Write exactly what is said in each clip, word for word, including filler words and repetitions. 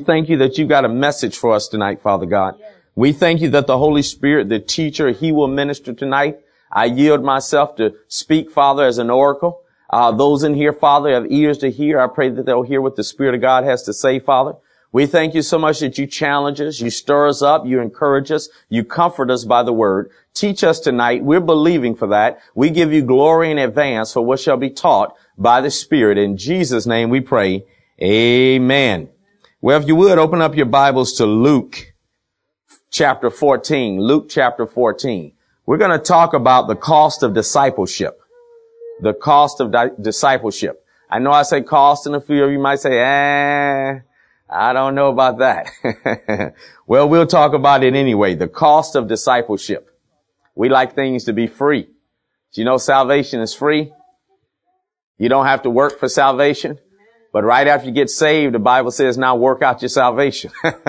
Thank you that you got a message for us tonight, Father God. We thank you that the Holy Spirit, the teacher, he will minister tonight. I yield myself to speak, Father, as an oracle. Uh, those in here, Father, have ears to hear. I pray that they'll hear what the Spirit of God has to say, Father. We thank you so much that you challenge us, you stir us up, you encourage us, you comfort us by the word. Teach us tonight. We're believing for that. We give you glory in advance for what shall be taught by the Spirit. In Jesus' name we pray. Amen. Well, if you would, open up your Bibles to Luke chapter fourteen. Luke chapter fourteen. We're going to talk about the cost of discipleship. The cost of di- discipleship. I know I say cost, and a few of you might say, eh, I don't know about that. Well, we'll talk about it anyway. The cost of discipleship. We like things to be free. Do you know salvation is free? You don't have to work for salvation. But right after you get saved, the Bible says, now work out your salvation.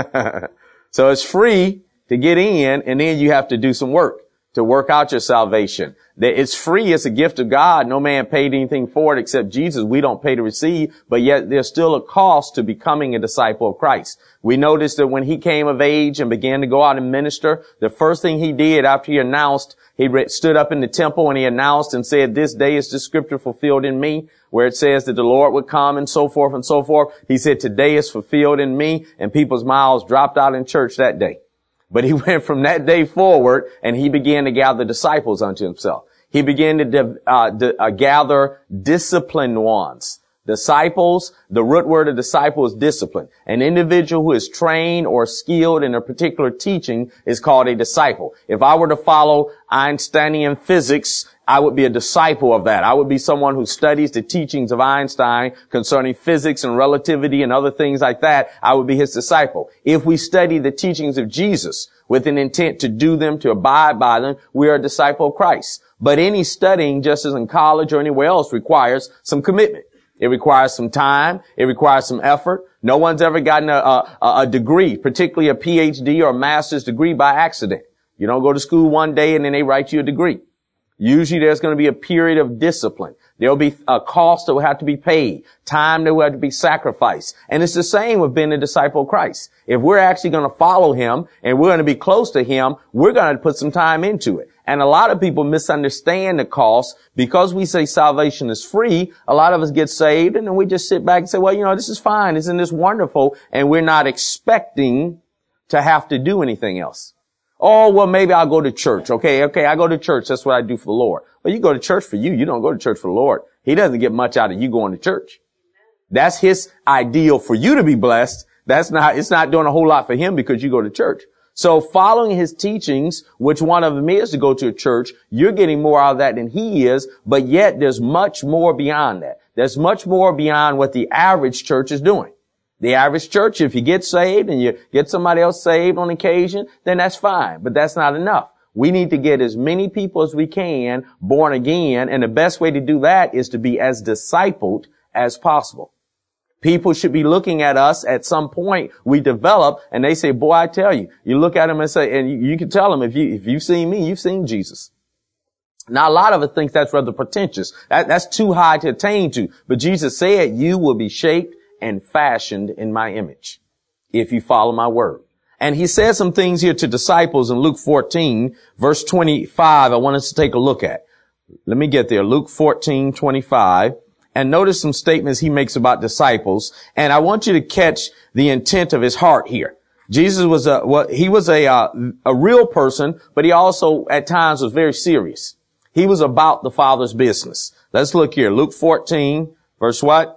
So it's free to get in, and then you have to do some work to work out your salvation. It's free. It's a gift of God. No man paid anything for it except Jesus. We don't pay to receive, but yet there's still a cost to becoming a disciple of Christ. We noticed that when he came of age and began to go out and minister, the first thing he did after he announced, he stood up in the temple and he announced and said, this day is the scripture fulfilled in me, where it says that the Lord would come and so forth and so forth. He said, today is fulfilled in me, and people's mouths dropped out in church that day. But he went from that day forward and he began to gather disciples unto himself. He began to uh, d- uh, gather disciplined ones. Disciples, the root word of disciple is discipline. An individual who is trained or skilled in a particular teaching is called a disciple. If I were to follow Einsteinian physics, I would be a disciple of that. I would be someone who studies the teachings of Einstein concerning physics and relativity and other things like that. I would be his disciple. If we study the teachings of Jesus with an intent to do them, to abide by them, we are a disciple of Christ. But any studying, just as in college or anywhere else, requires some commitment. It requires some time. It requires some effort. No one's ever gotten a, a, a degree, particularly a P H D or a master's degree, by accident. You don't go to school one day and then they write you a degree. Usually there's going to be a period of discipline. There'll be a cost that will have to be paid, time that will have to be sacrificed. And it's the same with being a disciple of Christ. If we're actually going to follow him and we're going to be close to him, we're going to put some time into it. And a lot of people misunderstand the cost. Because we say salvation is free, a lot of us get saved and then we just sit back and say, well, you know, this is fine. Isn't this wonderful? And we're not expecting to have to do anything else. Oh, well, maybe I'll go to church. Okay, okay, I go to church. That's what I do for the Lord. Well, you go to church for you. You don't go to church for the Lord. He doesn't get much out of you going to church. That's his ideal for you to be blessed. That's not, it's not doing a whole lot for him because you go to church. So following his teachings, which one of them is to go to a church, you're getting more out of that than he is, but yet there's much more beyond that. There's much more beyond what the average church is doing. The average church, if you get saved and you get somebody else saved on occasion, then that's fine, but that's not enough. We need to get as many people as we can born again, and the best way to do that is to be as discipled as possible. People should be looking at us at some point we develop, and they say, boy, I tell you, you look at them and say, and you, you can tell them, if you, if you've seen me, you've seen Jesus. Now, a lot of us think that's rather pretentious. That, that's too high to attain to. But Jesus said, you will be shaped and fashioned in my image if you follow my word. And he says some things here to disciples in Luke fourteen, verse twenty-five. I want us to take a look at. Let me get there. Luke fourteen, twenty-five. And notice some statements he makes about disciples. And I want you to catch the intent of his heart here. Jesus was a, well, he was a, uh, a real person, but he also at times was very serious. He was about the Father's business. Let's look here. Luke fourteen, verse what?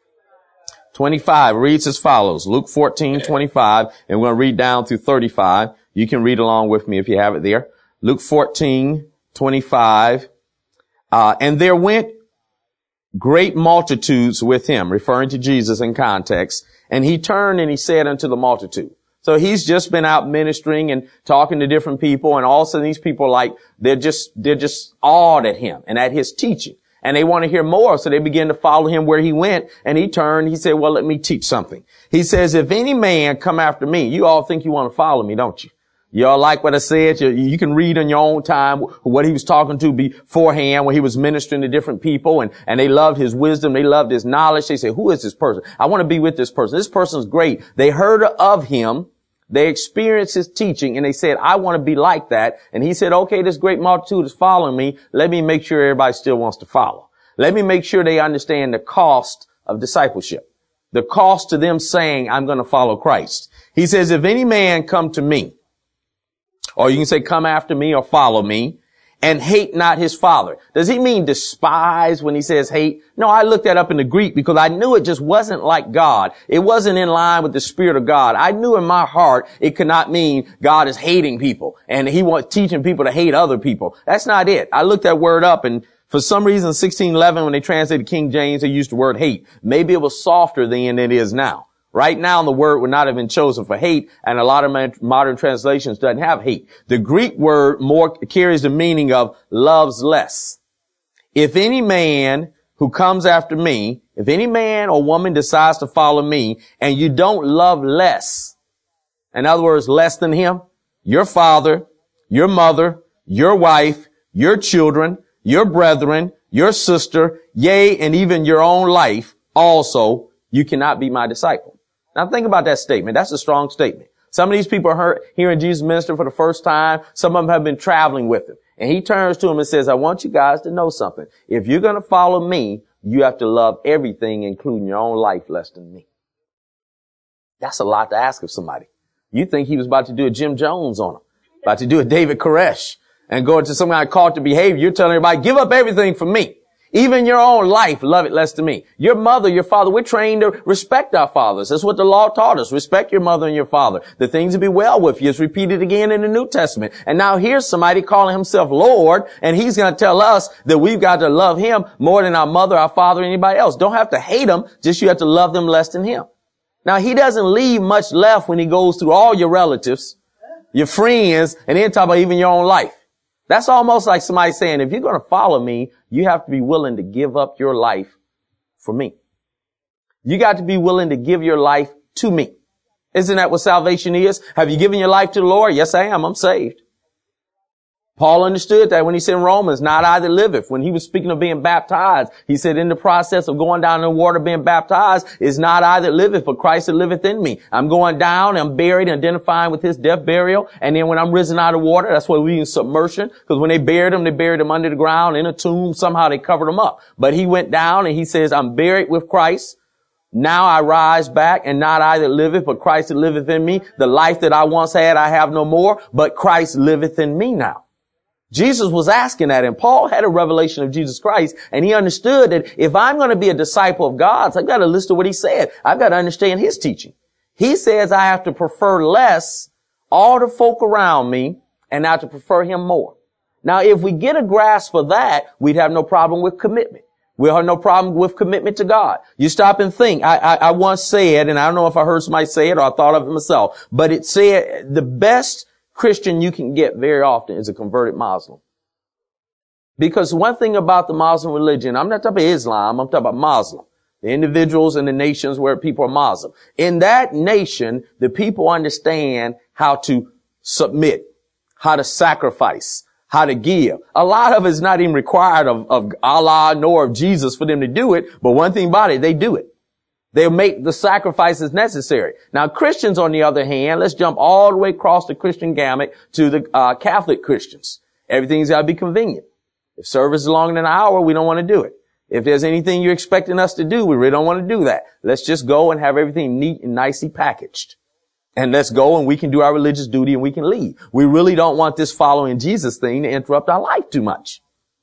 twenty-five reads as follows. Luke fourteen, twenty-five, and we're going to read down through thirty-five. You can read along with me if you have it there. Luke fourteen, twenty-five. Uh, and there went great multitudes with him, referring to Jesus in context. And he turned and he said unto the multitude. So he's just been out ministering and talking to different people, and all of a sudden these people are like, they're just, they're just awed at him and at his teaching. And they want to hear more, so they begin to follow him where he went. And he turned, he said, well, let me teach something. He says, if any man come after me, you all think you want to follow me, don't you? Y'all like what I said? You, you can read in your own time what he was talking to beforehand when he was ministering to different people, and, and they loved his wisdom. They loved his knowledge. They said, who is this person? I want to be with this person. This person's great. They heard of him. They experienced his teaching, and they said, I want to be like that. And he said, okay, this great multitude is following me. Let me make sure everybody still wants to follow. Let me make sure they understand the cost of discipleship, the cost to them saying, I'm going to follow Christ. He says, if any man come to me, or you can say, come after me or follow me, and hate not his father. Does he mean despise when he says hate? No, I looked that up in the Greek because I knew it just wasn't like God. It wasn't in line with the Spirit of God. I knew in my heart it could not mean God is hating people and he wants teaching people to hate other people. That's not it. I looked that word up, and for some reason, sixteen eleven, when they translated King James, they used the word hate. Maybe it was softer then than it is now. Right now, the word would not have been chosen for hate, and a lot of modern translations doesn't have hate. The Greek word more carries the meaning of loves less. If any man who comes after me, if any man or woman decides to follow me, and you don't love less, in other words, less than him, your father, your mother, your wife, your children, your brethren, your sister, yea, and even your own life, also, you cannot be my disciple. Now think about that statement. That's a strong statement. Some of these people are hearing Jesus minister for the first time. Some of them have been traveling with him. And he turns to them and says, I want you guys to know something. If you're going to follow me, you have to love everything, including your own life, less than me. That's a lot to ask of somebody. You think he was about to do a Jim Jones on them, about to do a David Koresh and go into some kind of cult to behavior. You're telling everybody, give up everything for me. Even your own life, love it less than me. Your mother, your father, we're trained to respect our fathers. That's what the law taught us. Respect your mother and your father. The things to be well with you is repeated again in the New Testament. And now here's somebody calling himself Lord, and he's going to tell us that we've got to love him more than our mother, our father, or anybody else. Don't have to hate them, just you have to love them less than him. Now he doesn't leave much left when he goes through all your relatives, your friends, and then talk about even your own life. That's almost like somebody saying, if you're going to follow me, you have to be willing to give up your life for me. You got to be willing to give your life to me. Isn't that what salvation is? Have you given your life to the Lord? Yes, I am. I'm saved. Paul understood that when he said in Romans, not I that liveth. When he was speaking of being baptized, he said in the process of going down in the water being baptized, is not I that liveth, but Christ that liveth in me. I'm going down, I'm buried, identifying with his death, burial, and then when I'm risen out of water, that's why we in submersion, because when they buried him, they buried him under the ground in a tomb. Somehow they covered him up. But he went down and he says, I'm buried with Christ. Now I rise back, and not I that liveth, but Christ that liveth in me. The life that I once had, I have no more, but Christ liveth in me now. Jesus was asking that, and Paul had a revelation of Jesus Christ, and he understood that if I'm going to be a disciple of God's, I've got to listen to what he said. I've got to understand his teaching. He says I have to prefer less all the folk around me and now to prefer him more. Now, if we get a grasp of that, we'd have no problem with commitment. We'll have no problem with commitment to God. You stop and think. I, I, I once said, and I don't know if I heard somebody say it or I thought of it myself, but it said the best Christian you can get very often is a converted Muslim. Because one thing about the Muslim religion, I'm not talking about Islam, I'm talking about Muslim. The individuals and the nations where people are Muslim. In that nation, the people understand how to submit, how to sacrifice, how to give. A lot of it is not even required of, of Allah nor of Jesus for them to do it, but one thing about it, they do it. They'll make the sacrifices necessary. Now, Christians, on the other hand, let's jump all the way across the Christian gamut to the uh, Catholic Christians. Everything's got to be convenient. If service is longer than an hour, we don't want to do it. If there's anything you're expecting us to do, we really don't want to do that. Let's just go and have everything neat and nicely packaged. And let's go and we can do our religious duty and we can leave. We really don't want this following Jesus thing to interrupt our life too much.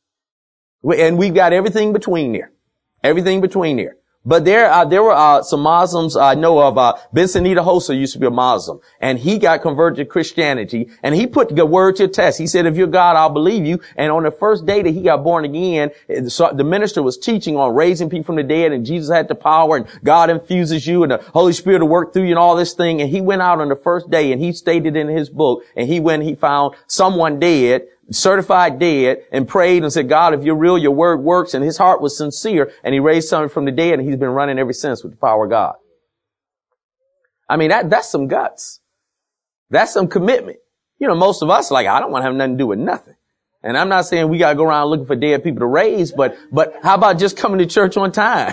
And we've got everything between there. Everything between there. But there, uh, there were, uh, some Muslims I know of, uh, Benson Idahosa used to be a Muslim, and he got converted to Christianity, and he put the word to a test. He said, if you're God, I'll believe you. And on the first day that he got born again, the minister was teaching on raising people from the dead, and Jesus had the power, and God infuses you, and the Holy Spirit will work through you, and all this thing. And he went out on the first day, and he stated in his book, and he went, he found someone dead, certified dead, and prayed and said, God, if you're real, your word works. And his heart was sincere, and he raised someone from the dead, and he's been running ever since with the power of God. I mean, that, that's some guts. That's some commitment. You know, most of us like, I don't want to have nothing to do with nothing. And I'm not saying we got to go around looking for dead people to raise, but, but how about just coming to church on time?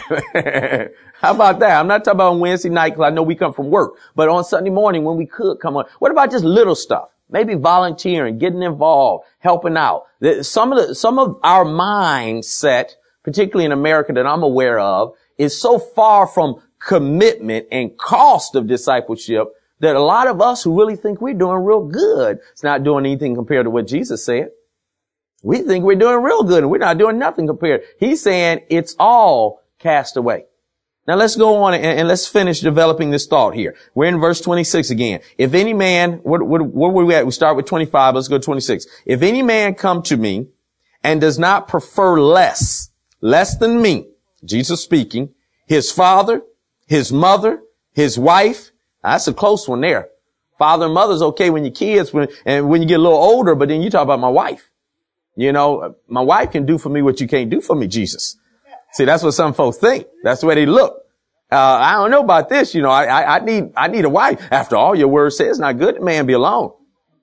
How about that? I'm not talking about on Wednesday night because I know we come from work, but on Sunday morning when we could come on. What about just little stuff? Maybe volunteering, getting involved, helping out. Some of the, some of our mindset, particularly in America that I'm aware of, is so far from commitment and cost of discipleship that a lot of us who really think we're doing real good, it's not doing anything compared to what Jesus said. We think we're doing real good and we're not doing nothing compared. He's saying it's all cast away. Now let's go on and, and let's finish developing this thought here. We're in verse twenty-six again. If any man, what, what, where were we at? We start with twenty-five. Let's go to twenty-six. If any man come to me and does not prefer less, less than me, Jesus speaking, his father, his mother, his wife, that's a close one there. Father and mother's okay when your kids, when, and when you get a little older, but then you talk about my wife. You know, my wife can do for me what you can't do for me, Jesus. See, that's what some folks think. That's the way they look. Uh, I don't know about this. You know, I, I, I need, I need a wife. After all, your word says it's not good that man be alone.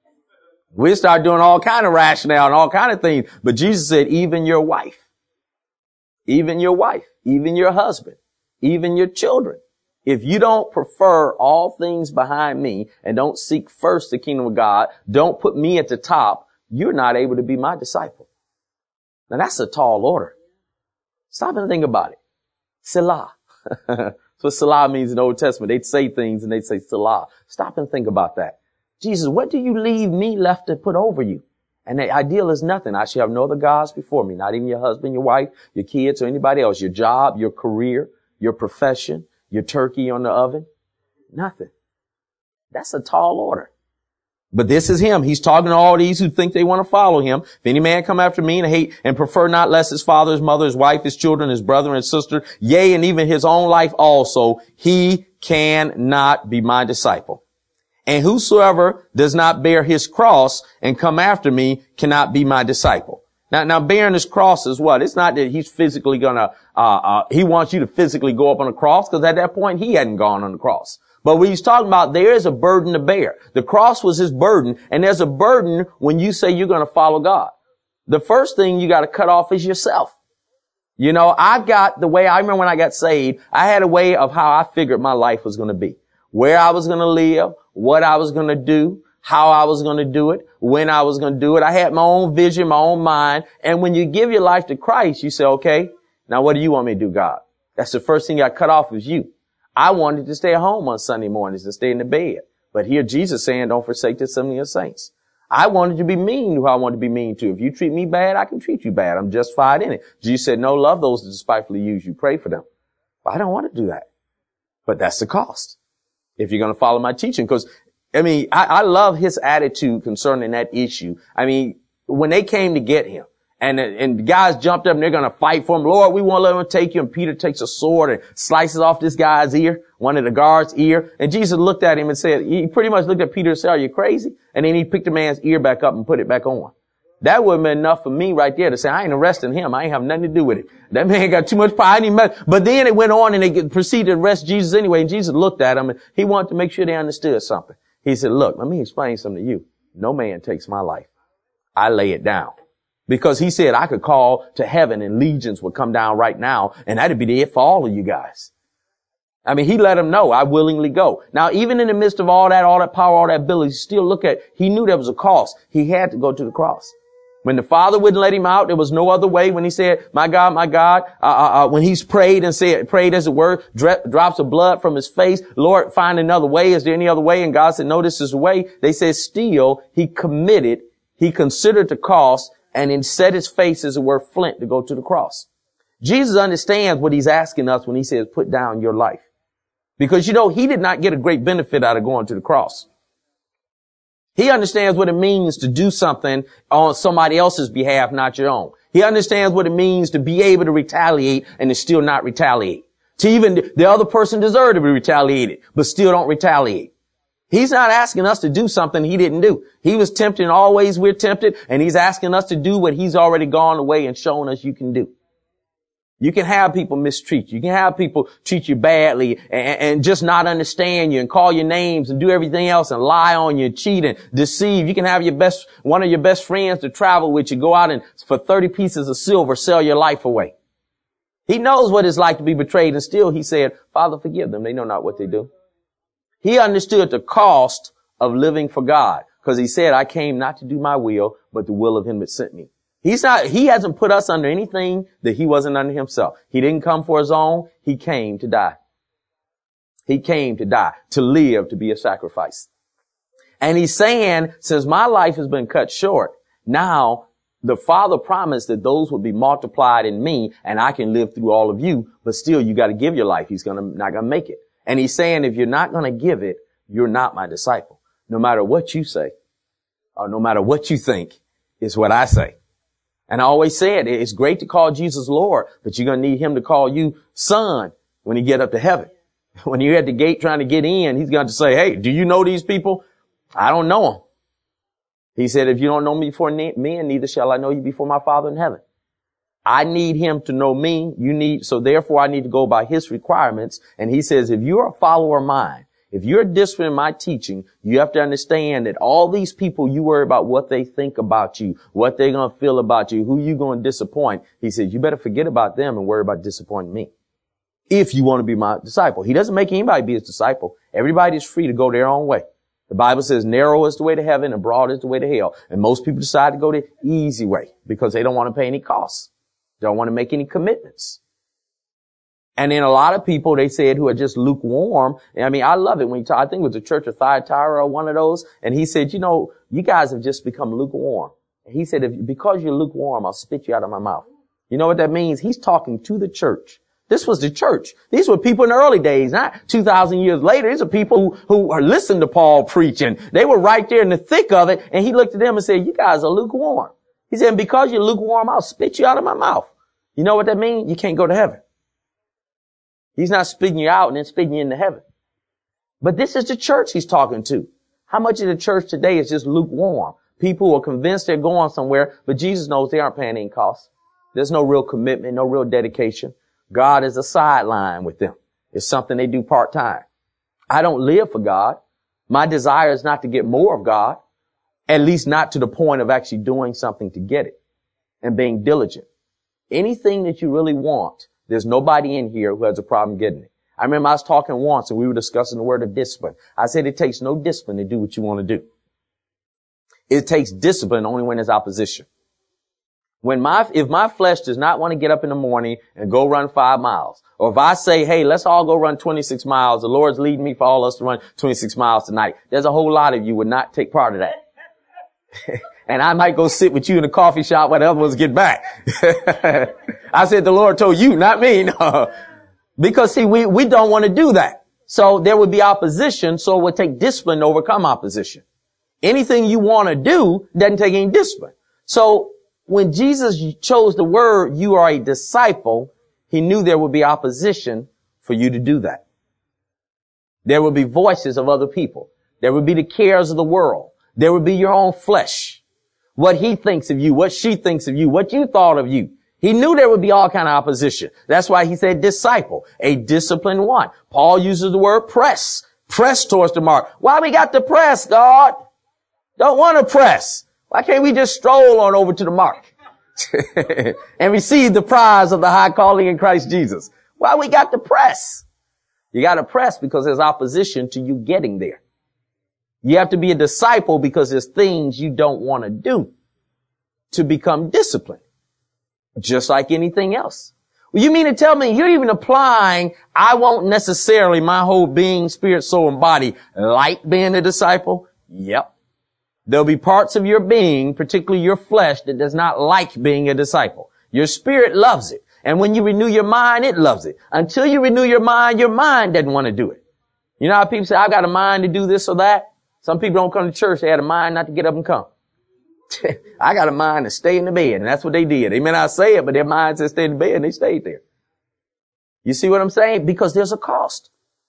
We start doing all kind of rationale and all kind of things. But Jesus said, even your wife, even your wife, even your husband, even your children. If you don't prefer all things behind me and don't seek first the kingdom of God, don't put me at the top, you're not able to be my disciple. Now that's a tall order. Stop and think about it. Selah. That's what Selah means in the Old Testament. They'd say things and they'd say Selah. Stop and think about that. Jesus, what do you leave me left to put over you? And the ideal is nothing. I shall have no other gods before me, not even your husband, your wife, your kids, or anybody else, your job, your career, your profession, your turkey on the oven. Nothing. That's a tall order. But this is him. He's talking to all these who think they want to follow him. If any man come after me and hate and prefer not less his father, his mother, his wife, his children, his brother and sister, yea, and even his own life also, he cannot be my disciple. And whosoever does not bear his cross and come after me cannot be my disciple. Now, now bearing his cross is what? It's not that he's physically gonna, uh, uh, he wants you to physically go up on the cross, because at that point he hadn't gone on the cross. But what he's talking about, there is a burden to bear. The cross was his burden, and there's a burden when you say you're going to follow God. The first thing you got to cut off is yourself. You know, I've got the way, I remember when I got saved, I had a way of how I figured my life was going to be. Where I was going to live, what I was going to do, how I was going to do it, when I was going to do it. I had my own vision, my own mind. And when you give your life to Christ, you say, okay, now what do you want me to do, God? That's the first thing I cut off is you. I wanted to stay at home on Sunday mornings and stay in the bed. But here Jesus saying, don't forsake the assembly of saints. I wanted to be mean to who I wanted to be mean to. If you treat me bad, I can treat you bad. I'm justified in it. Jesus said, no, love those that despitefully use you. Pray for them. But I don't want to do that. But that's the cost. If you're going to follow my teaching. Because, I mean, I, I love his attitude concerning that issue. I mean, when they came to get him, And, and the guys jumped up and they're going to fight for him. Lord, we won't let him take you. And Peter takes a sword and slices off this guy's ear, one of the guards' ear. And Jesus looked at him and said, he pretty much looked at Peter and said, are you crazy? And then he picked the man's ear back up and put it back on. That would have been enough for me right there to say, I ain't arresting him. I ain't have nothing to do with it. That man got too much power. I didn't mess. But then it went on and they proceeded to arrest Jesus anyway. And Jesus looked at him and he wanted to make sure they understood something. He said, look, let me explain something to you. No man takes my life. I lay it down. Because he said I could call to heaven and legions would come down right now and that'd be it for all of you guys. I mean, he let them know, I willingly go. Now, even in the midst of all that, all that power, all that ability, still look at, he knew there was a cost. He had to go to the cross. When the Father wouldn't let him out, there was no other way. When he said, my God, my God, uh, uh, uh when he's prayed and said, prayed as it were, dra- drops of blood from his face, Lord, find another way. Is there any other way? And God said, no, this is the way. They said, still, he committed, he considered the cost, and then set his face as it were flint to go to the cross. Jesus understands what he's asking us when he says, put down your life. Because, you know, he did not get a great benefit out of going to the cross. He understands what it means to do something on somebody else's behalf, not your own. He understands what it means to be able to retaliate and to still not retaliate. To even the other person deserve to be retaliated, but still don't retaliate. He's not asking us to do something he didn't do. He was tempted and always we're tempted, and he's asking us to do what he's already gone away and shown us you can do. You can have people mistreat you. You can have people treat you badly and, and just not understand you and call your names and do everything else and lie on you, cheat and deceive. You can have your best, one of your best friends to travel with you, go out and for thirty pieces of silver, sell your life away. He knows what it's like to be betrayed, and still he said, Father, forgive them. They know not what they do. He understood the cost of living for God, because he said, I came not to do my will, but the will of him that sent me. He's not, he hasn't put us under anything that he wasn't under himself. He didn't come for his own. He came to die. He came to die, to live, to be a sacrifice. And he's saying, since my life has been cut short, now the Father promised that those would be multiplied in me and I can live through all of you, but still you got to give your life. He's gonna, not gonna make it. And he's saying, if you're not gonna give it, you're not my disciple. No matter what you say, or no matter what you think, is what I say. And I always said, it's great to call Jesus Lord, but you're going to need him to call you son when you get up to heaven. When you're at the gate trying to get in, he's going to say, hey, do you know these people? I don't know them. He said, if you don't know me before men, neither shall I know you before my Father in heaven. I need him to know me. You need, so therefore I need to go by his requirements. And he says, if you're a follower of mine, if you're disciplined in my teaching, you have to understand that all these people, you worry about what they think about you, what they're going to feel about you, who you're going to disappoint. He says, you better forget about them and worry about disappointing me. If you want to be my disciple. He doesn't make anybody be his disciple. Everybody is free to go their own way. The Bible says narrow is the way to heaven and broad is the way to hell. And most people decide to go the easy way because they don't want to pay any costs. They don't want to make any commitments. And then a lot of people, they said, who are just lukewarm. I mean, I love it when you talk, I think it was the Church of Thyatira or one of those. And he said, you know, you guys have just become lukewarm. And he said, if, because you're lukewarm, I'll spit you out of my mouth. You know what that means? He's talking to the church. This was the church. These were people in the early days, not two thousand years later. These are people who, who are listening to Paul preaching. They were right there in the thick of it. And he looked at them and said, you guys are lukewarm. He said, because you're lukewarm, I'll spit you out of my mouth. You know what that means? You can't go to heaven. He's not spitting you out and then spitting you into heaven. But this is the church he's talking to. How much of the church today is just lukewarm? People who are convinced they're going somewhere, but Jesus knows they aren't paying any costs. There's no real commitment, no real dedication. God is a sideline with them. It's something they do part-time. I don't live for God. My desire is not to get more of God, at least not to the point of actually doing something to get it and being diligent. Anything that you really want, there's nobody in here who has a problem getting it. I remember I was talking once and we were discussing the word of discipline. I said it takes no discipline to do what you want to do. It takes discipline only when there's opposition. When my, if my flesh does not want to get up in the morning and go run five miles, or if I say, hey, let's all go run twenty-six miles, the Lord's leading me for all us to run twenty-six miles tonight, there's a whole lot of you would not take part of that. And I might go sit with you in a coffee shop when the other ones get back. I said, the Lord told you, not me. No. Because see, we, we don't want to do that. So there would be opposition. So it would take discipline to overcome opposition. Anything you want to do doesn't take any discipline. So when Jesus chose the word, you are a disciple, he knew there would be opposition for you to do that. There would be voices of other people. There would be the cares of the world. There would be your own flesh. What he thinks of you, what she thinks of you, what you thought of you. He knew there would be all kind of opposition. That's why he said disciple, a disciplined one. Paul uses the word press, press towards the mark. Why we got to press, God? Don't want to press. Why can't we just stroll on over to the mark and receive the prize of the high calling in Christ Jesus? Why we got to press? You got to press because there's opposition to you getting there. You have to be a disciple because there's things you don't want to do to become disciplined, just like anything else. Well, you mean to tell me you're even applying, I won't necessarily my whole being, spirit, soul, and body like being a disciple? Yep. There'll be parts of your being, particularly your flesh, that does not like being a disciple. Your spirit loves it. And when you renew your mind, it loves it. Until you renew your mind, your mind doesn't want to do it. You know how people say, I've got a mind to do this or that? Some people don't come to church. They had a mind not to get up and come. I got a mind to stay in the bed. And that's what they did. They may not say it, but their mind said stay in the bed and they stayed there. You see what I'm saying? Because there's a cost.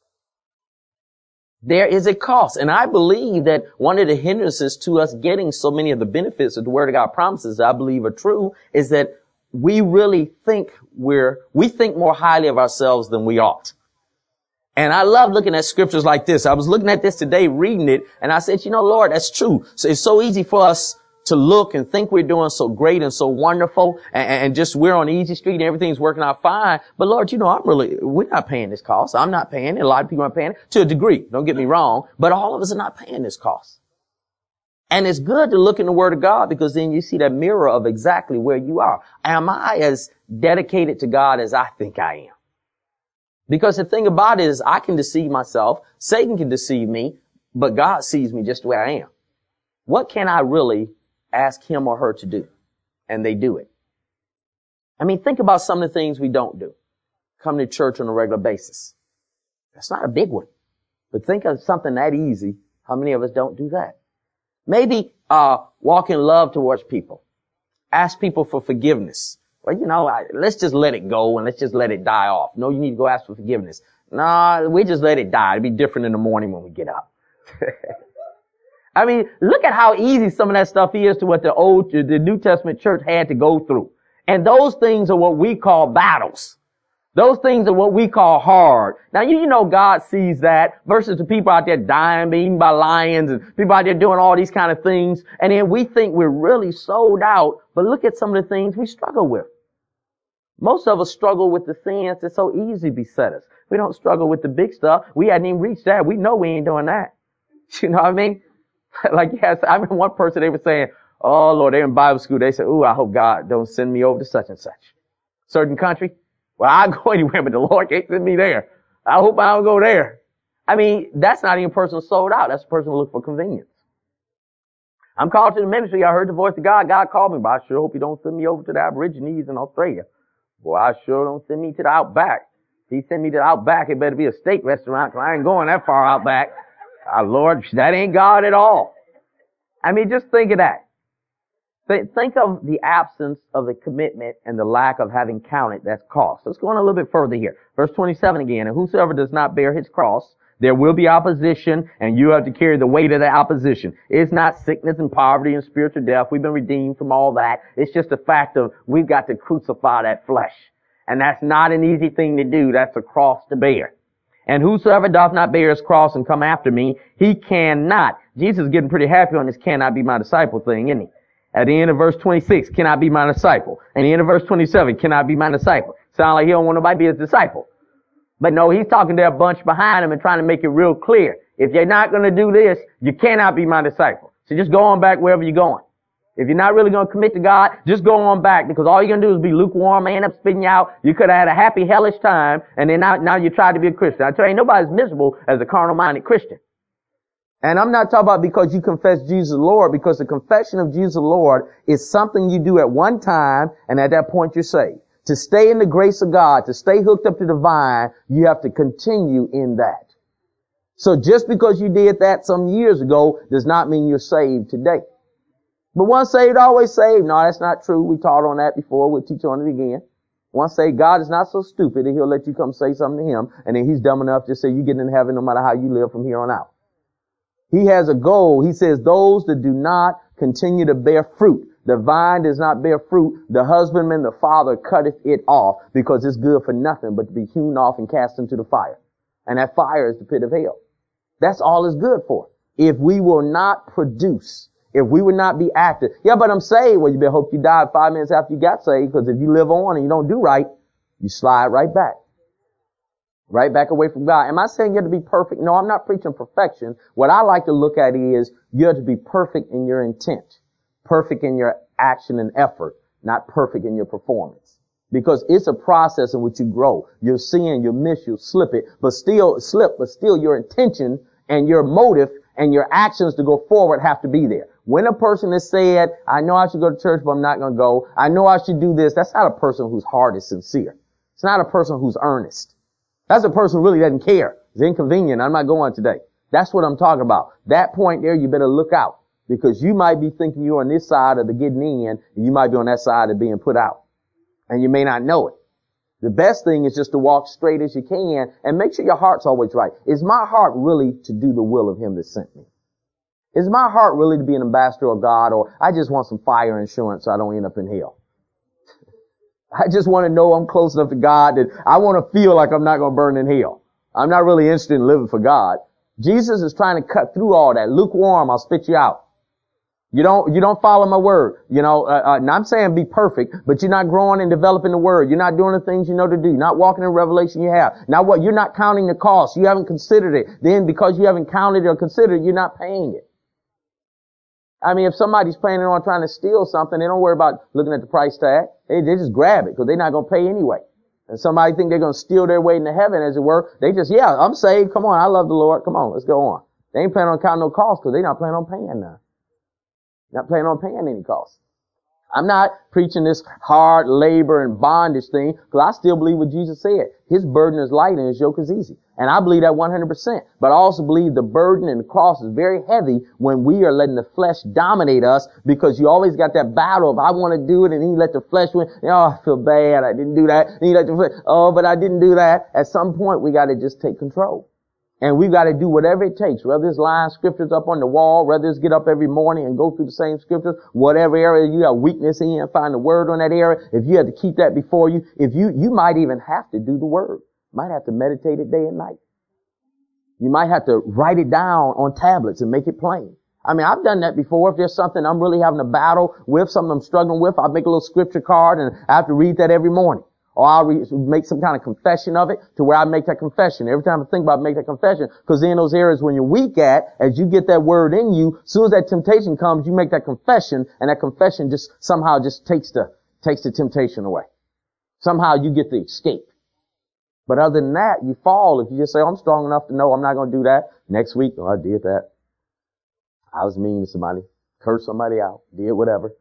There is a cost. And I believe that one of the hindrances to us getting so many of the benefits that the Word of God promises, I believe are true, is that we really think we're, we think more highly of ourselves than we ought. And I love looking at scriptures like this. I was looking at this today, reading it, and I said, you know, Lord, that's true. So it's so easy for us to look and think we're doing so great and so wonderful, and, and just we're on easy street and everything's working out fine. But Lord, you know, I'm really, we're not paying this cost. I'm not paying it. A lot of people aren't paying it to a degree. Don't get me wrong. But all of us are not paying this cost. And it's good to look in the Word of God, because then you see that mirror of exactly where you are. Am I as dedicated to God as I think I am? Because the thing about it is I can deceive myself. Satan can deceive me, but God sees me just the way I am. What can I really ask him or her to do? And they do it. I mean, think about some of the things we don't do. Come to church on a regular basis. That's not a big one. But think of something that easy. How many of us don't do that? Maybe uh walk in love towards people. Ask people for forgiveness. Well, you know, I, let's just let it go and let's just let it die off. No, you need to go ask for forgiveness. Nah, we just let it die. It'll be different in the morning when we get up. I mean, look at how easy some of that stuff is to what the old, the New Testament church had to go through. And those things are what we call battles. Those things are what we call hard. Now, you, you know God sees that versus the people out there dying, being eaten by lions, and people out there doing all these kind of things. And then we think we're really sold out, but look at some of the things we struggle with. Most of us struggle with the sins that so easily beset us. We don't struggle with the big stuff. We hadn't even reached that. We know we ain't doing that. You know what I mean? Like, yes, I remember one person, they were saying, oh, Lord, they're in Bible school. They said, ooh, I hope God don't send me over to such and such. Certain country. Well, I'll go anywhere, but the Lord can't send me there. I hope I don't go there. I mean, that's not even a person sold out. That's a person who looks for convenience. I'm called to the ministry. I heard the voice of God. God called me, but I sure hope you don't send me over to the Aborigines in Australia. Boy, I sure don't send me to the Outback. If he send me to the Outback, it better be a steak restaurant, because I ain't going that far out back. Our Lord, that ain't God at all. I mean, just think of that. Think of the absence of the commitment and the lack of having counted that cost. Let's go on a little bit further here. Verse twenty-seven again. And whosoever does not bear his cross, there will be opposition, and you have to carry the weight of the opposition. It's not sickness and poverty and spiritual death. We've been redeemed from all that. It's just the fact of we've got to crucify that flesh. And that's not an easy thing to do. That's a cross to bear. And whosoever doth not bear his cross and come after me, he cannot. Jesus is getting pretty happy on this cannot be my disciple thing, isn't he? At the end of verse twenty-six, cannot be my disciple. At the end of verse twenty-seven, cannot be my disciple. Sound like he don't want nobody to be his disciple. But no, he's talking to a bunch behind him and trying to make it real clear. If you're not going to do this, you cannot be my disciple. So just go on back wherever you're going. If you're not really going to commit to God, just go on back, because all you're going to do is be lukewarm and end up spitting you out. You could have had a happy, hellish time, and then now, now you try to be a Christian. I tell you, nobody's miserable as a carnal-minded Christian. And I'm not talking about because you confess Jesus Lord, because the confession of Jesus Lord is something you do at one time, and at that point you're saved. To stay in the grace of God, to stay hooked up to the vine, you have to continue in that. So just because you did that some years ago does not mean you're saved today. But once saved, always saved. No, that's not true. We taught on that before. We'll teach on it again. Once saved, God is not so stupid that he'll let you come say something to him, and then he's dumb enough to say you get in heaven no matter how you live from here on out. He has a goal. He says those that do not continue to bear fruit. The vine does not bear fruit. The husbandman, the father, cutteth it off, because it's good for nothing but to be hewn off and cast into the fire. And that fire is the pit of hell. That's all it's good for. If we will not produce, if we would not be active. Yeah, but I'm saved. Well, you better hope you died five minutes after you got saved, because if you live on and you don't do right, you slide right back. Right back away from God. Am I saying you have to be perfect? No, I'm not preaching perfection. What I like to look at is you have to be perfect in your intent, perfect in your action and effort, not perfect in your performance. Because it's a process in which you grow. You'll sin, you'll miss, you'll slip it, but still slip, but still your intention and your motive and your actions to go forward have to be there. When a person has said, I know I should go to church, but I'm not going to go. I know I should do this. That's not a person whose heart is sincere. It's not a person who's earnest. That's a person who really doesn't care. It's inconvenient. I'm not going today. That's what I'm talking about. That point there, you better look out, because you might be thinking you're on this side of the getting in, and you might be on that side of being put out. And you may not know it. The best thing is just to walk straight as you can and make sure your heart's always right. Is my heart really to do the will of him that sent me? Is my heart really to be an ambassador of God, or I just want some fire insurance so I don't end up in hell? I just want to know I'm close enough to God that I want to feel like I'm not going to burn in hell. I'm not really interested in living for God. Jesus is trying to cut through all that. Lukewarm, I'll spit you out. You don't, you don't follow my word. You know, uh, uh, and I'm saying be perfect, but you're not growing and developing the word. You're not doing the things you know to do. Not walking in revelation you have. Now what? You're not counting the cost. You haven't considered it. Then because you haven't counted it or considered it, you're not paying it. I mean, if somebody's planning on trying to steal something, they don't worry about looking at the price tag. They, they just grab it because they're not going to pay anyway. And somebody think they're going to steal their way into heaven, as it were. They just, yeah, I'm saved. Come on. I love the Lord. Come on. Let's go on. They ain't planning on counting no cost because they're not planning on paying none. Not planning on paying any cost. I'm not preaching this hard labor and bondage thing because I still believe what Jesus said. His burden is light and his yoke is easy. And I believe that one hundred percent. But I also believe the burden and the cross is very heavy when we are letting the flesh dominate us, because you always got that battle of I want to do it, and then you let the flesh win. Oh, I feel bad. I didn't do that. And you let the flesh, oh, but I didn't do that. At some point, we got to just take control. And we've got to do whatever it takes, whether it's line scriptures up on the wall, whether it's get up every morning and go through the same scriptures, whatever area you have weakness in, find the word on that area. If you have to keep that before you, if you, you might even have to do the word. Might have to meditate it day and night. You might have to write it down on tablets and make it plain. I mean, I've done that before. If there's something I'm really having a battle with, something I'm struggling with, I'll make a little scripture card and I have to read that every morning. Or I'll re- make some kind of confession of it to where I make that confession. Every time I think about it, make that confession. Because in those areas when you're weak at, as you get that word in you, as soon as that temptation comes, you make that confession, and that confession just somehow just takes the, takes the temptation away. Somehow you get the escape. But other than that, you fall if you just say, oh, I'm strong enough to know I'm not going to do that. Next week, oh, I did that. I was mean to somebody. Cursed somebody out. Did whatever.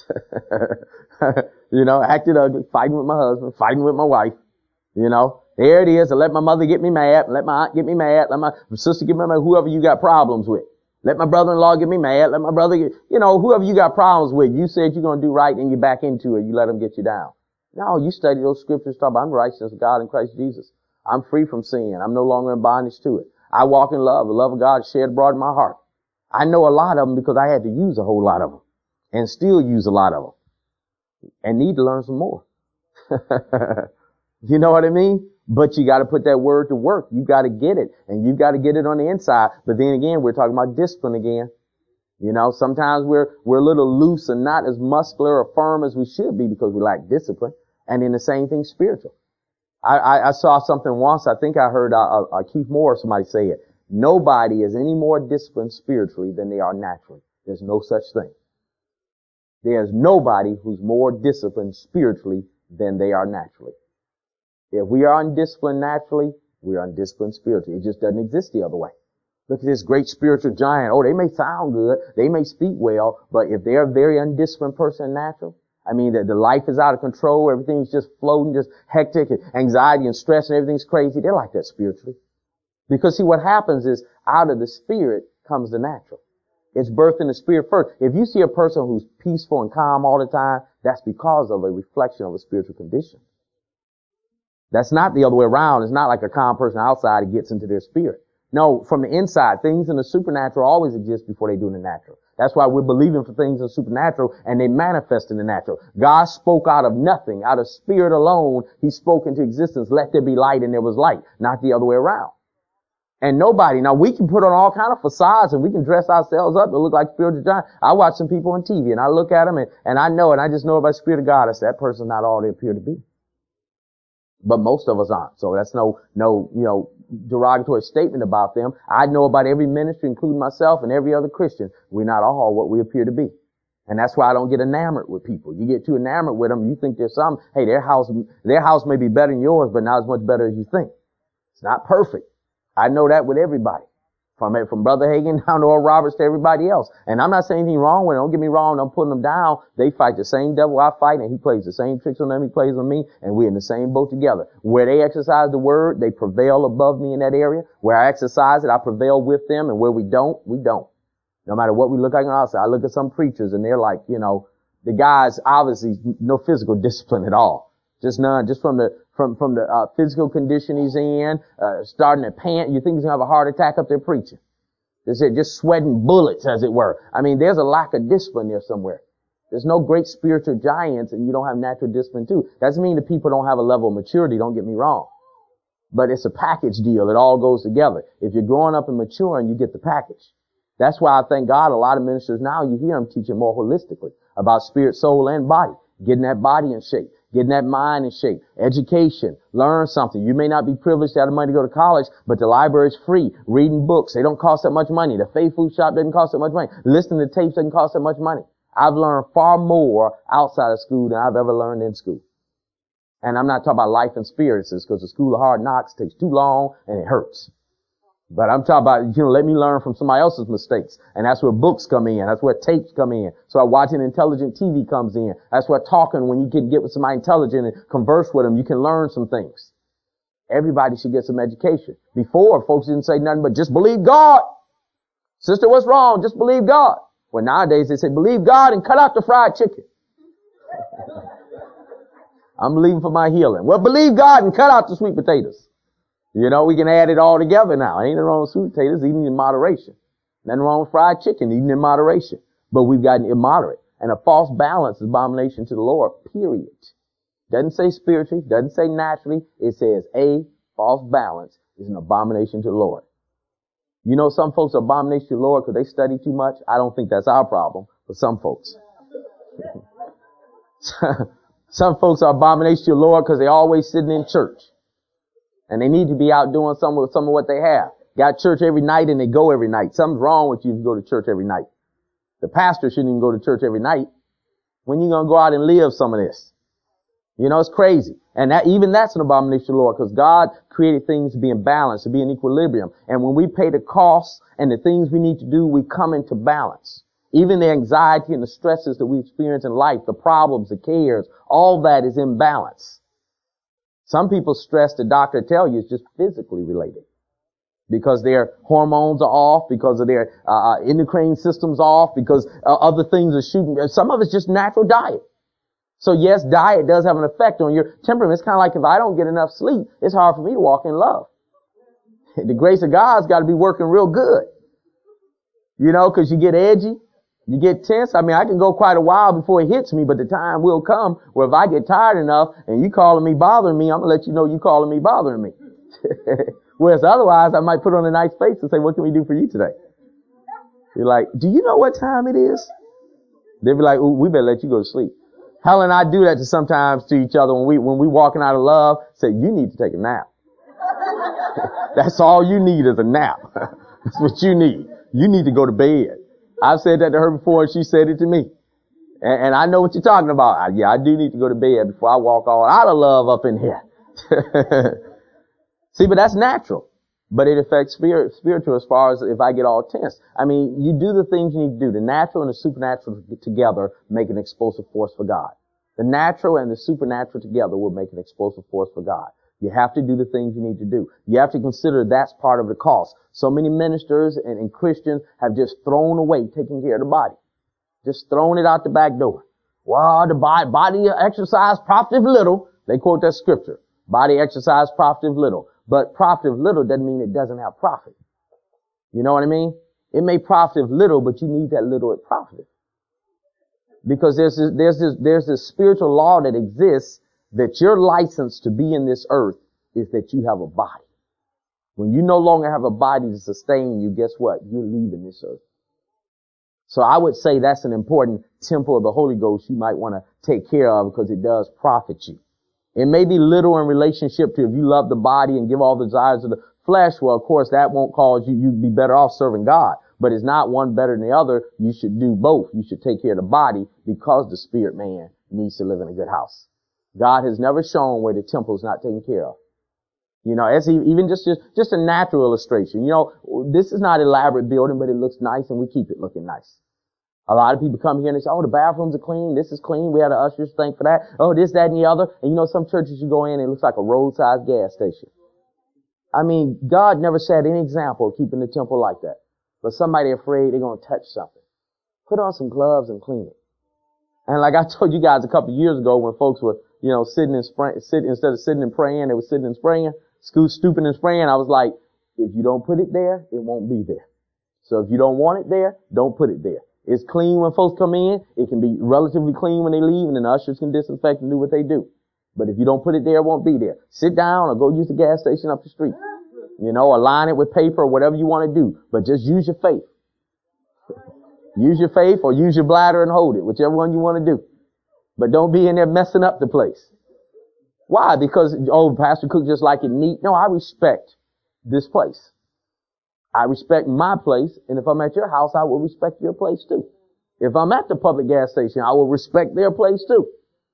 You know, acted ugly, fighting with my husband, fighting with my wife. You know, there it is. I let my mother get me mad, let my aunt get me mad, let my sister get me mad, whoever you got problems with. Let my brother-in-law get me mad, let my brother get, you know, whoever you got problems with. You said you're going to do right and you back into it. You let them get you down. No, you study those scriptures, talk about I'm the righteousness of God in Christ Jesus. I'm free from sin. I'm no longer in bondage to it. I walk in love. The love of God is shed abroad in my heart. I know a lot of them because I had to use a whole lot of them and still use a lot of them. And need to learn some more. You know what I mean? But you got to put that word to work. You got to get it, and you got to get it on the inside. But then again, we're talking about discipline again. You know, sometimes we're we're a little loose and not as muscular or firm as we should be because we lack discipline. And then the same thing spiritual. I, I, I saw something once. I think I heard uh, uh, Keith Moore, somebody say it. Nobody is any more disciplined spiritually than they are naturally. There's no such thing. There's nobody who's more disciplined spiritually than they are naturally. If we are undisciplined naturally, we are undisciplined spiritually. It just doesn't exist the other way. Look at this great spiritual giant. Oh, they may sound good. They may speak well, but if they're a very undisciplined person natural, I mean, the, the life is out of control. Everything's just floating, just hectic, and anxiety and stress and everything's crazy. They're like that spiritually. Because see, what happens is out of the spirit comes the natural. It's birthed in the spirit first. If you see a person who's peaceful and calm all the time, that's because of a reflection of a spiritual condition. That's not the other way around. It's not like a calm person outside who gets into their spirit. No, from the inside, things in the supernatural always exist before they do in the natural. That's why we're believing for things in the supernatural and they manifest in the natural. God spoke out of nothing, out of spirit alone. He spoke into existence, let there be light, and there was light, not the other way around. And nobody, now we can put on all kind of facades and we can dress ourselves up to look like spiritual giants. I watch some people on T V and I look at them and, and I know, and I just know by the Spirit of God, I say that person's not all they appear to be. But most of us aren't. So that's no, no, you know, derogatory statement about them. I know about every ministry, including myself and every other Christian. We're not all what we appear to be. And that's why I don't get enamored with people. You get too enamored with them, you think there's some, hey, their house, their house may be better than yours, but not as much better as you think. It's not perfect. I know that with everybody. From, from Brother Hagin down to Oral Roberts to everybody else. And I'm not saying anything wrong with it. Don't get me wrong. I'm putting them down. They fight the same devil I fight, and he plays the same tricks on them he plays on me, and we're in the same boat together. Where they exercise the word, they prevail above me in that area. Where I exercise it, I prevail with them, and where we don't, we don't. No matter what we look like on the outside. I look at some preachers, and they're like, you know, the guy's obviously no physical discipline at all. Just none, just from the, from, from the, uh, physical condition he's in, uh, starting to pant. You think he's gonna have a heart attack up there preaching. They said just sweating bullets, as it were. I mean, there's a lack of discipline there somewhere. There's no great spiritual giants and you don't have natural discipline too. Doesn't mean that people don't have a level of maturity, don't get me wrong. But it's a package deal. It all goes together. If you're growing up and maturing, you get the package. That's why I thank God a lot of ministers now, you hear them teaching more holistically about spirit, soul, and body. Getting that body in shape. Getting that mind in shape. Education. Learn something. You may not be privileged to have the money to go to college, but the library's free. Reading books. They don't cost that much money. The faith food shop doesn't cost that much money. Listening to tapes doesn't cost that much money. I've learned far more outside of school than I've ever learned in school. And I'm not talking about life experiences because the school of hard knocks takes too long and it hurts. But I'm talking about, you know, let me learn from somebody else's mistakes. And that's where books come in. That's where tapes come in. So watching intelligent T V comes in. That's where talking, when you can get with somebody intelligent and converse with them, you can learn some things. Everybody should get some education. Before, folks didn't say nothing but just believe God. Sister, what's wrong? Just believe God. Well, nowadays they say believe God and cut out the fried chicken. I'm believing for my healing. Well, believe God and cut out the sweet potatoes. You know, we can add it all together now. Ain't nothing wrong with sweet potatoes, eating in moderation. Nothing wrong with fried chicken, eating in moderation. But we've gotten immoderate. And a false balance is abomination to the Lord, period. Doesn't say spiritually, doesn't say naturally. It says a false balance is an abomination to the Lord. You know, some folks are abomination to the Lord because they study too much. I don't think that's our problem, but some folks. Some folks are abomination to the Lord because they're always sitting in church. And they need to be out doing some of, some of what they have. Got church every night and they go every night. Something's wrong with you if you go to church every night. The pastor shouldn't even go to church every night. When you gonna go out and live some of this? You know, it's crazy. And that, even that's an abomination to the Lord because God created things to be in balance, to be in equilibrium. And when we pay the costs and the things we need to do, we come into balance. Even the anxiety and the stresses that we experience in life, the problems, the cares, all that is in balance. Some people's stress, the doctor tell you, is just physically related. Because their hormones are off, because of their uh, endocrine systems off, because uh, other things are shooting. Some of it's just natural diet. So yes, diet does have an effect on your temperament. It's kind of like if I don't get enough sleep, it's hard for me to walk in love. The grace of God's got to be working real good. You know, because you get edgy. You get tense. I mean, I can go quite a while before it hits me, but the time will come where if I get tired enough and you calling me bothering me, I'm going to let you know you calling me bothering me. Whereas otherwise, I might put on a nice face and say, what can we do for you today? You're like, do you know what time it is? They'll be like, ooh, we better let you go to sleep. Helen and I do that to sometimes to each other when we, when we walking out of love, say, you need to take a nap. That's all you need is a nap. That's what you need. You need to go to bed. I've said that to her before and she said it to me. And, and I know what you're talking about. I, yeah, I do need to go to bed before I walk all out of love up in here. See, but that's natural. But it affects spirit, spiritual as far as if I get all tense. I mean, you do the things you need to do. The natural and the supernatural together make an explosive force for God. The natural and the supernatural together will make an explosive force for God. You have to do the things you need to do. You have to consider that's part of the cost. So many ministers and, and Christians have just thrown away taking care of the body. Just thrown it out the back door. Well, the body, body exercise profiteth little. They quote that scripture. Body exercise profiteth little. But profiteth little doesn't mean it doesn't have profit. You know what I mean? It may profit little, but you need that little at profit. Because there's this, there's this, there's this spiritual law that exists that your license to be in this earth is that you have a body. When you no longer have a body to sustain you, guess what? You're leaving this earth. So I would say that's an important temple of the Holy Ghost you might want to take care of because it does profit you. It may be little in relationship to if you love the body and give all the desires of the flesh. Well, of course, that won't cause you, you'd be better off serving God. But it's not one better than the other. You should do both. You should take care of the body because the spirit man needs to live in a good house. God has never shown where the temple is not taken care of. You know, it's even just, just, just a natural illustration. You know, this is not an elaborate building, but it looks nice and we keep it looking nice. A lot of people come here and they say, oh, the bathrooms are clean. This is clean. We had an usher's thank for that. Oh, this, that, and the other. And you know, some churches you go in, it looks like a roadside gas station. I mean, God never set any example of keeping the temple like that. But somebody afraid they're going to touch something. Put on some gloves and clean it. And like I told you guys a couple of years ago when folks were, you know, sitting and spraying, sitting, instead of sitting and praying, they were sitting and spraying, scoot, stooping and spraying. I was like, if you don't put it there, it won't be there. So if you don't want it there, don't put it there. It's clean when folks come in. It can be relatively clean when they leave, and then the ushers can disinfect and do what they do. But if you don't put it there, it won't be there. Sit down or go use the gas station up the street. You know, or line it with paper or whatever you want to do. But just use your faith. Use your faith or use your bladder and hold it, whichever one you want to do. But don't be in there messing up the place. Why? Because, oh, Pastor Cook just like it neat. No, I respect this place. I respect my place, and if I'm at your house, I will respect your place too. If I'm at the public gas station, I will respect their place too.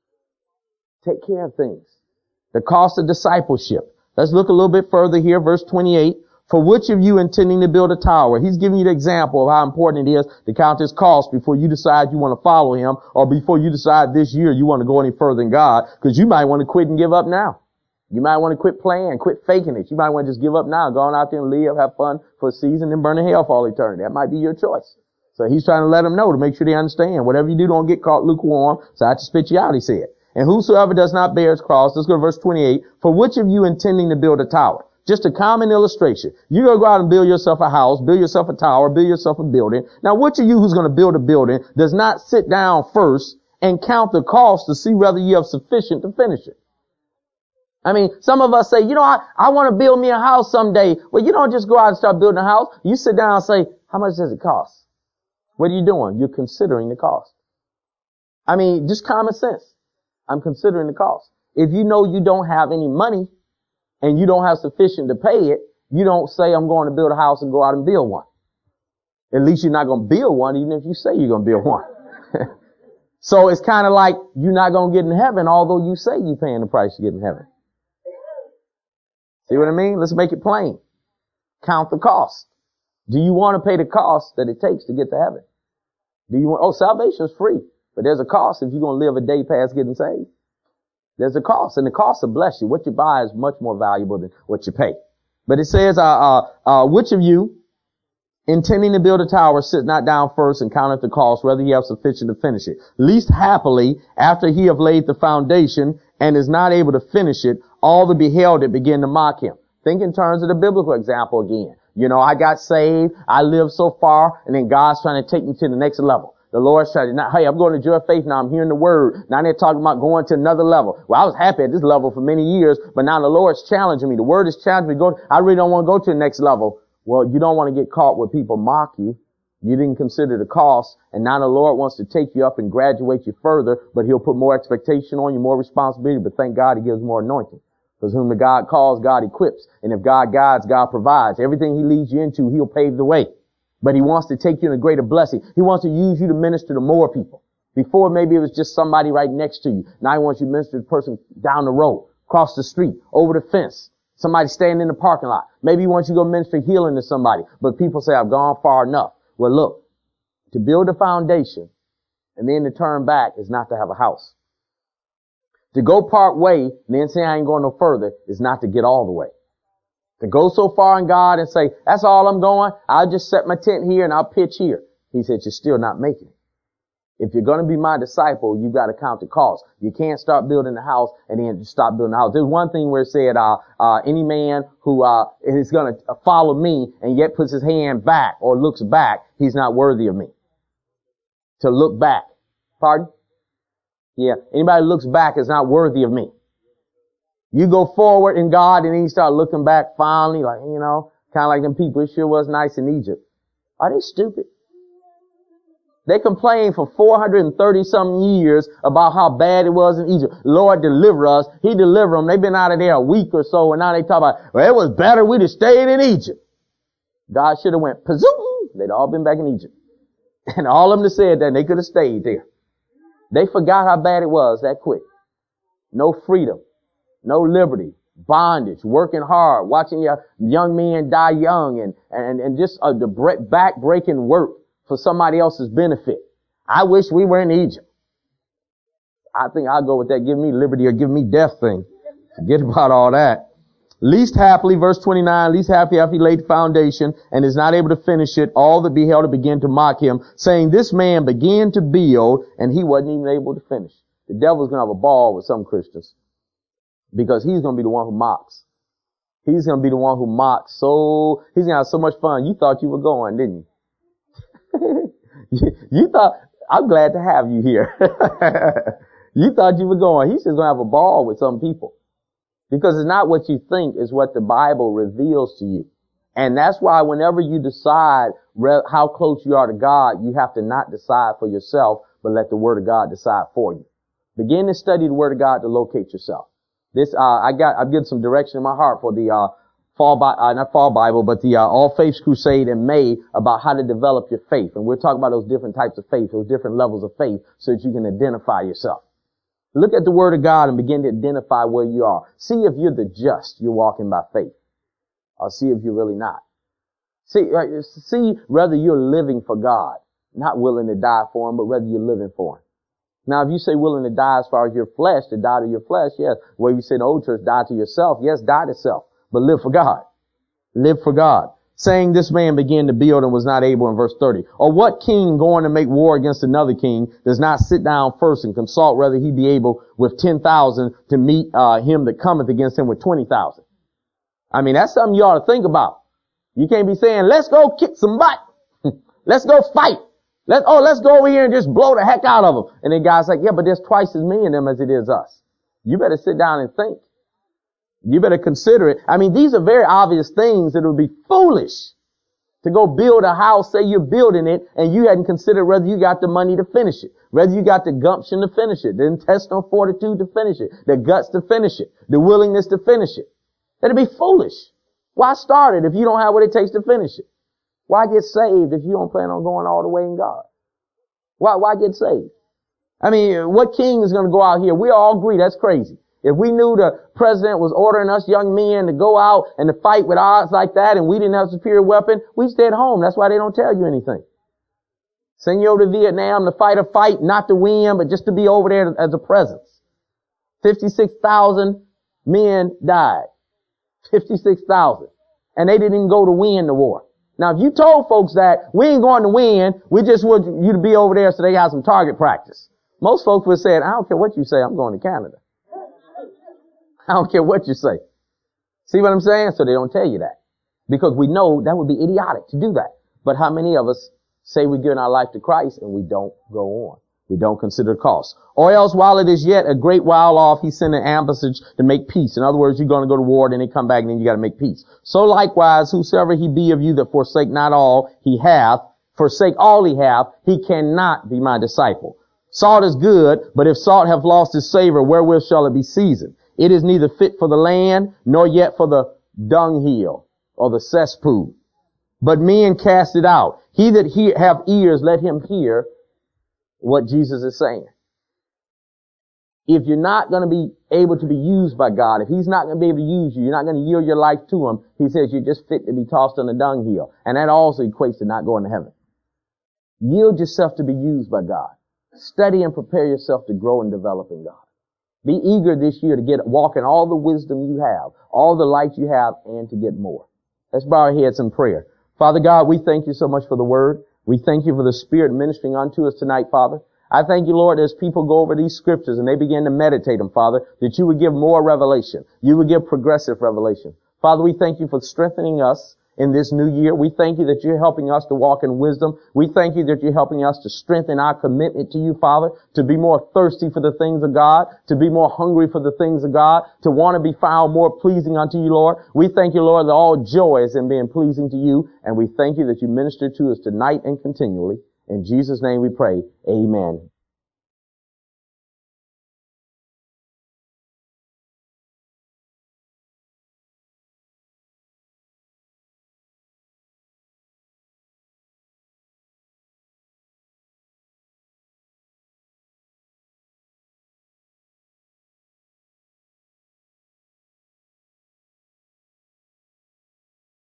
Take care of things. The cost of discipleship. Let's look a little bit further here, verse twenty-eight. For which of you intending to build a tower? He's giving you the example of how important it is to count his cost before you decide you want to follow him, or before you decide this year you want to go any further in God, because you might want to quit and give up now. You might want to quit playing, quit faking it. You might want to just give up now, go on out there and live, have fun for a season, and burn in hell for all eternity. That might be your choice. So he's trying to let them know to make sure they understand. Whatever you do, don't get caught lukewarm. So I have to spit you out, he said. And whosoever does not bear his cross, let's go to verse twenty-eight. For which of you intending to build a tower? Just a common illustration. You're going to go out and build yourself a house, build yourself a tower, build yourself a building. Now, which of you who's going to build a building does not sit down first and count the cost to see whether you have sufficient to finish it? I mean, some of us say, you know, I, I want to build me a house someday. Well, you don't just go out and start building a house. You sit down and say, how much does it cost? What are you doing? You're considering the cost. I mean, just common sense. I'm considering the cost. If you know you don't have any money and you don't have sufficient to pay it, you don't say, I'm going to build a house and go out and build one. At least you're not going to build one, even if you say you're going to build one. So it's kind of like you're not going to get in heaven, although you say you're paying the price to get in heaven. See what I mean? Let's make it plain. Count the cost. Do you want to pay the cost that it takes to get to heaven? Do you want, oh, salvation is free, but there's a cost if you're going to live a day past getting saved. There's a cost, and the cost will bless you. What you buy is much more valuable than what you pay. But it says, uh, uh, uh, which of you intending to build a tower sit not down first and counteth the cost, whether he have sufficient to finish it. Least happily, after he have laid the foundation and is not able to finish it, all that beheld it begin to mock him. Think in terms of the biblical example again. You know, I got saved, I lived so far, and then God's trying to take me to the next level. The Lord's trying to, hey, I'm going to Joy of Faith now, I'm hearing the word. Now they're talking about going to another level. Well, I was happy at this level for many years, but now the Lord's challenging me. The word is challenging me. Go, I really don't want to go to the next level. Well, you don't want to get caught where people mock you. You didn't consider the cost, and now the Lord wants to take you up and graduate you further, but he'll put more expectation on you, more responsibility, but thank God he gives more anointing. Because whom the God calls, God equips. And if God guides, God provides. Everything he leads you into, he'll pave the way. But he wants to take you in a greater blessing. He wants to use you to minister to more people. Before maybe it was just somebody right next to you. Now he wants you to minister to the person down the road, across the street, over the fence. Somebody standing in the parking lot. Maybe he wants you to go minister healing to somebody. But people say, I've gone far enough. Well, look, to build a foundation and then to turn back is not to have a house. To go part way and then say I ain't going no further is not to get all the way. To go so far in God and say, that's all I'm going, I'll just set my tent here and I'll pitch here. He said, you're still not making it. If you're going to be my disciple, you've got to count the cost. You can't start building the house and then just stop building the house. There's one thing where it said, uh, uh, any man who, uh, is going to follow me and yet puts his hand back or looks back, he's not worthy of me. To look back. Pardon? Yeah. Anybody who looks back is not worthy of me. You go forward in God and then you start looking back finally, like, you know, kind of like them people. It sure was nice in Egypt. Are they stupid? They complained for four hundred thirty some years about how bad it was in Egypt. Lord, deliver us. He delivered them. They've been out of there a week or so, and now they talk about, well, it was better we'd have stayed in Egypt. God should have went, pazoom. They'd all been back in Egypt. And all of them that said that, they could have stayed there. They forgot how bad it was that quick. No freedom. No liberty. Bondage. Working hard. Watching your young men die young, and, and, and just uh, the back-breaking work for somebody else's benefit. I wish we were in Egypt. I think I'll go with that give me liberty or give me death thing. Forget about all that. Least happily, verse twenty-nine, least happily after he laid the foundation and is not able to finish it, all that beheld it began to mock him, saying, this man began to build and he wasn't even able to finish. The devil's going to have a ball with some Christians because he's going to be the one who mocks. He's going to be the one who mocks. So, he's going to have so much fun. You thought you were going, didn't you? you, you thought, I'm glad to have you here. You thought you were going, he's just going to have a ball with some people. Because it's not what you think, it's what the Bible reveals to you. And that's why whenever you decide re- how close you are to God, you have to not decide for yourself, but let the Word of God decide for you. Begin to study the Word of God to locate yourself. This, uh, I got, I've given some direction in my heart for the, uh, fall, Bi- uh, not fall Bible, but the, uh, All Faiths Crusade in May about how to develop your faith. And we'll talk about those different types of faith, those different levels of faith so that you can identify yourself. Look at the Word of God and begin to identify where you are. See if you're the just, you're walking by faith. Or see if you're really not. See, see whether you're living for God, not willing to die for Him, but whether you're living for Him. Now, if you say willing to die as far as your flesh, to die to your flesh, yes. Well, you say in the old church, die to yourself. Yes, die to self, but live for God. Live for God. Saying this man began to build and was not able in verse thirty. Or what king going to make war against another king does not sit down first and consult whether he be able with ten thousand to meet uh him that cometh against him with twenty thousand? I mean, that's something you ought to think about. You can't be saying, let's go kick some butt. Let's go fight. Let, oh, let's go over here and just blow the heck out of them. And then God's like, yeah, but there's twice as many of them as it is us. You better sit down and think. You better consider it. I mean, these are very obvious things that would be foolish to go build a house, say you're building it, and you hadn't considered whether you got the money to finish it, whether you got the gumption to finish it, the intestinal fortitude to finish it, the guts to finish it, the willingness to finish it. That'd be foolish. Why start it if you don't have what it takes to finish it? Why get saved if you don't plan on going all the way in God? Why, why get saved? I mean, what king is going to go out here? We all agree that's crazy. If we knew the president was ordering us young men to go out and to fight with odds like that and we didn't have a superior weapon, we'd stay at home. That's why they don't tell you anything. Send you over to Vietnam to fight a fight, not to win, but just to be over there as a presence. fifty-six thousand men died. fifty-six thousand. And they didn't even go to win the war. Now, if you told folks that we ain't going to win, we just want you to be over there so they have some target practice. Most folks would say, I don't care what you say, I'm going to Canada. I don't care what you say. See what I'm saying? So they don't tell you that. Because we know that would be idiotic to do that. But how many of us say we're giving our life to Christ and we don't go on? We don't consider cost. Or else while it is yet a great while off, he sent an ambassage to make peace. In other words, you're going to go to war, then they come back, and then you got to make peace. So likewise, whosoever he be of you that forsake not all he hath, forsake all he hath, he cannot be my disciple. Salt is good, but if salt have lost its savor, wherewith shall it be seasoned? It is neither fit for the land, nor yet for the dunghill, or the cesspool. But men cast it out. He that he have ears, let him hear what Jesus is saying. If you're not going to be able to be used by God, if He's not going to be able to use you, you're not going to yield your life to Him, He says you're just fit to be tossed on the dunghill. And that also equates to not going to heaven. Yield yourself to be used by God. Study and prepare yourself to grow and develop in God. Be eager this year to get, walk in all the wisdom you have, all the light you have, and to get more. Let's bow our heads in prayer. Father God, we thank you so much for the Word. We thank you for the Spirit ministering unto us tonight, Father. I thank you, Lord, as people go over these scriptures and they begin to meditate them, Father, that you would give more revelation. You would give progressive revelation. Father, we thank you for strengthening us in this new year. We thank you that you're helping us to walk in wisdom. We thank you that you're helping us to strengthen our commitment to you, Father, to be more thirsty for the things of God, to be more hungry for the things of God, to want to be found more pleasing unto you, Lord. We thank you, Lord, that all joy is in being pleasing to you, and we thank you that you minister to us tonight and continually. In Jesus' name we pray. Amen.